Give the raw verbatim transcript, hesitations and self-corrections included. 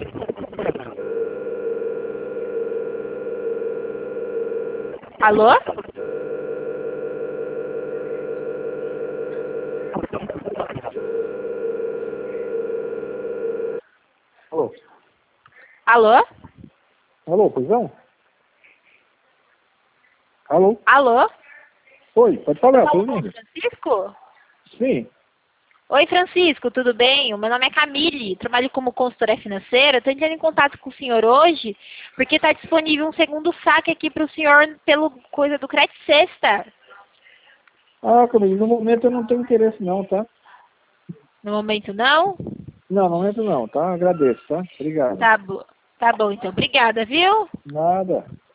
Alô? Alô? Alô? Alô, pois não? Alô? Alô? Oi, pode falar, tô Fala com o ouvindo. Francisco? Sim. Oi, Francisco, tudo bem? O meu nome é Camille, trabalho como consultora financeira. Estou entrando em contato com o senhor hoje porque está disponível um segundo saque aqui para o senhor pelo coisa do Crédito Sexta. Ah, Camille, no momento eu não tenho interesse não, tá? No momento não? Não, no momento não, tá? Agradeço, tá? Obrigado. Tá, bo tá bom, então. Obrigada, viu? Nada.